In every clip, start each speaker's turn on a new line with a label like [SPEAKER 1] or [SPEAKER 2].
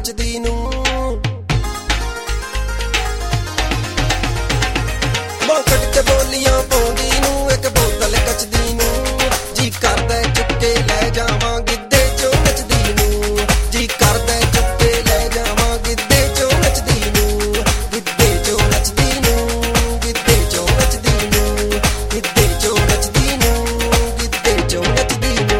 [SPEAKER 1] ਜੱਚਦੀ ਨੂੰ। ਮਾਂ ਕੱਢ ਕੇ ਬੋਲੀਆਂ ਪਾਉਂਦੀ ਨੂੰ ਇੱਕ ਬੋਤਲ ਕੱਚਦੀ ਨੂੰ। ਜੀ ਕਰਦਾ ਚੁੱਕ ਕੇ ਲੈ ਜਾਵਾਂ ਗਿੱਧੇ ਚੋਂ ਨੱਚਦੀ ਨੂੰ। ਜੀ ਕਰਦਾ ਚੁੱਕ ਕੇ ਲੈ ਜਾਵਾਂ ਗਿੱਧੇ ਚੋਂ ਨੱਚਦੀ ਨੂੰ। ਗਿੱਧੇ ਚੋਂ ਨੱਚਦੀ ਨੂੰ, ਗਿੱਧੇ ਚੋਂ ਨੱਚਦੀ ਨੂੰ, ਗਿੱਧੇ ਚੋਂ ਨੱਚਦੀ ਨੂੰ, ਗਿੱਧੇ ਚੋਂ ਨੱਚਦੀ ਨੂੰ।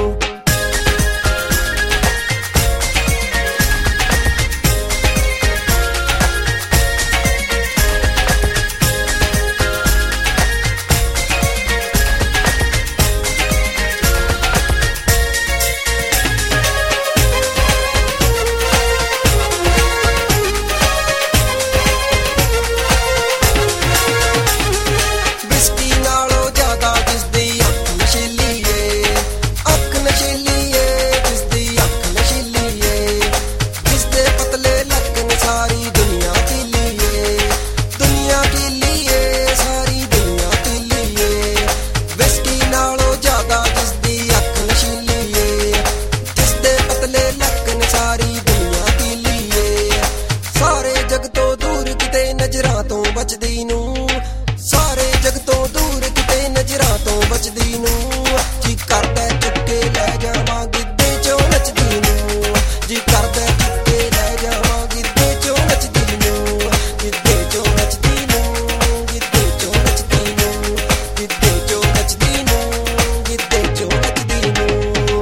[SPEAKER 1] ਨਜ਼ਰਾਂ ਤੋਂ ਬਚਦੀ ਨੂੰ, ਸਾਰੇ ਜਗ ਤੋਂ ਦੂਰ ਕਿਤੇ ਨਜ਼ਰਾਂ ਤੋਂ ਬਚਦੀ ਨੂੰ। ਜੀ ਕਰਦਾ ਚੁੱਕ ਕੇ ਲੈ ਜਾਵਾਂ ਗਿੱਧੇ ਚੋਂ ਨੱਚਦੀ ਨੂੰ। ਜੀ ਕਰਦਾ ਚੁੱਕ ਕੇ ਲੈ ਜਾਵਾਂ ਗਿੱਧੇ ਚੋਂ ਨੱਚਦੀ ਨੂੰ। ਗਿੱਧੇ ਚੋਂ ਨੱਚਦੀ ਨੂੰ, ਗਿੱਧੇ ਚੋਂ ਨੱਚਦੀ ਨੂੰ, ਗਿੱਧੇ ਚੋਂ ਨੱਚਦੀ ਨੂੰ, ਗਿੱਧੇ ਚੋਂ ਨੱਚਦੀ ਨੂੰ।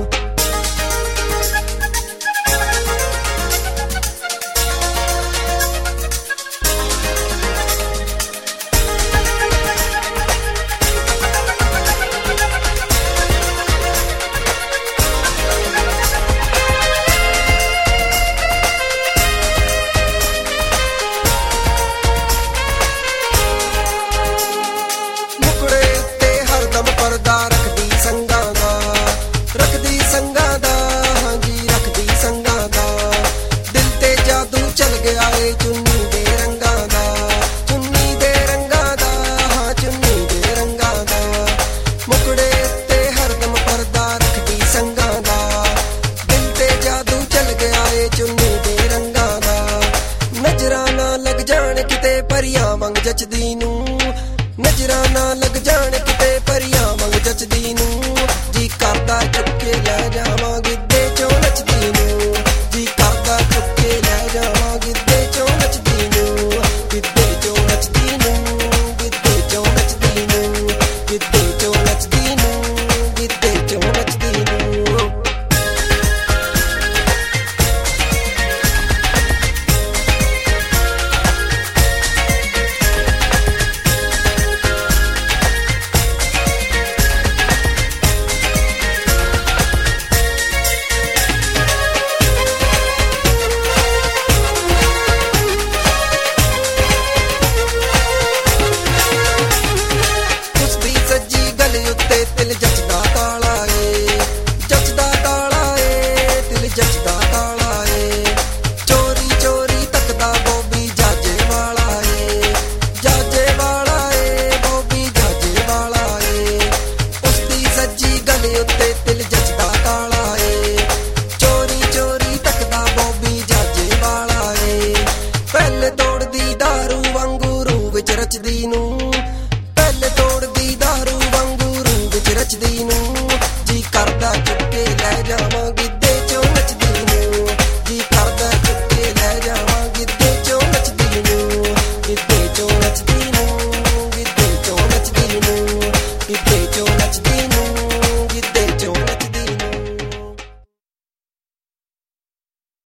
[SPEAKER 1] ਪਰਦਾ ਰੱਖਦੀ ਸੰਗਾਂ ਦਾ, ਰੱਖਦੀ ਸੰਗਾਂ ਦਾ, ਹਾਂਜੀ ਰੱਖਦੀ ਸੰਗਾਂ ਦਾ। ਦਿਲ ਤੇ ਜਾਦੂ ਚੱਲ ਗਿਆ ਏ ਚੁੰਨੀ ਦੇ ਰੰਗਾਂ ਦਾ, ਚੁੰਨੀ ਦੇ ਰੰਗਾਂ ਦਾ, ਹਾਂ ਚੁੰਨੀ ਦੇ ਰੰਗਾਂ ਦਾ। ਮੁਕੜੇ ਤੇ ਹਰਦਮ ਪਰਦਾ ਰੱਖਦੀ ਸੰਗਾਂ ਦਾ। ਦਿਲ ਤੇ ਜਾਦੂ ਚੱਲ ਗਿਆ ਏ ਚੁੰਨੀ ਦੇ ਰੰਗਾਂ ਦਾ। ਨਜ਼ਰਾਂ ਨਾ ਲੱਗ ਜਾਣ ਕਿਤੇ ਪਰੀਆਂ ਵਾਂਗ ਜੱਚਦੀ ਨੂੰ। ਨਜ਼ਰਾਂ ਨਾ ਲੱਗ ਜਾਣ ਕਿਤੇ ਪਰੀਆਂ ਵਾਂਗ ਜੱਚਦੀ ਨੂੰ। ਜੀ ਕਰਦਾ ਚੁੱਕ ਕੇ ਲੈ ਜਾਵਾਂ ਗਿੱਧੇ ਚੋਂ ਨੱਚਦੀ ਨੂੰ। ਜੀ ਕਰਦਾ ਚੁੱਕ ਕੇ ਲੈ ਜਾਵਾਂ ਗਿੱਧੇ ਚੋਂ ਨੱਚਦੀ ਨੂੰ। ਗਿੱਧੇ ਚੋਂ ਨੱਚਦੀ ਨੂੰ, ਗਿੱਧੇ ਚੋਂ ਨੱਚਦੀ ਨੂੰ, ਗਿੱਧੇ ਚੋਂ ਨੱਚਦੀ ਨੂੰ, ਗਿੱਧੇ ਚੋਂ ਨੱਚਦੀ ਨੂੰ। ਦਿਲ ਜੱਚਦਾ ਤਾਲਾ ਏ, ਜੱਚਦਾ ਤਾਲਾ ਏ, ਦਿਲ ਜੱਚਦਾ ਤਾਲਾ ਏ। ਚੋਰੀ ਚੋਰੀ ਤੱਕਦਾ ਬੋਬੀ ਜਾਜੇ ਵਾਲਾ ਏ, ਜਾਜੇ ਵਾਲਾ ਏ, ਬੋਬੀ ਜਾਜੇ ਵਾਲਾ ਏ। ਉਸਦੀ ਸੱਜੀ ਗਲ ਉੱਤੇ ਦਿਲ ਜੱਚਦਾ ਤਾਲਾ ਏ। ਚੋਰੀ ਚੋਰੀ ਤੱਕਦਾ ਬੋਬੀ ਜਾਜੇ ਵਾਲਾ ਏ। ਪਹਿਲੇ ਤੋੜਦੀ ਦਾਰੂ ਵਾਂਗੂ ਰੂਹ ਵਿੱਚ ਰਚਦੀ ਨੂੰ। ਪਹਿਲੇ ਤੋੜਦੀ ਦਾਰੂ ਵਾਂਗੂ ਰਚਦੀ ਨੂੰ।